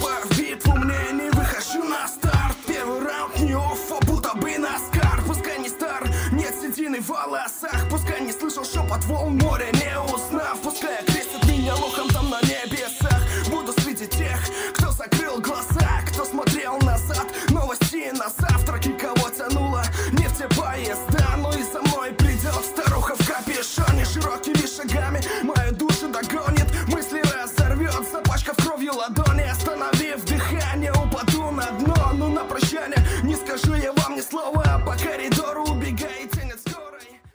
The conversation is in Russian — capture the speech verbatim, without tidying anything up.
вступаю в битву, мне не выхожу на старт. Первый раунд не оффа, будто бы наскар. Пускай не стар, нет седины в волосах. Пускай не слышал шепот волн моря, не узнав. Пускай я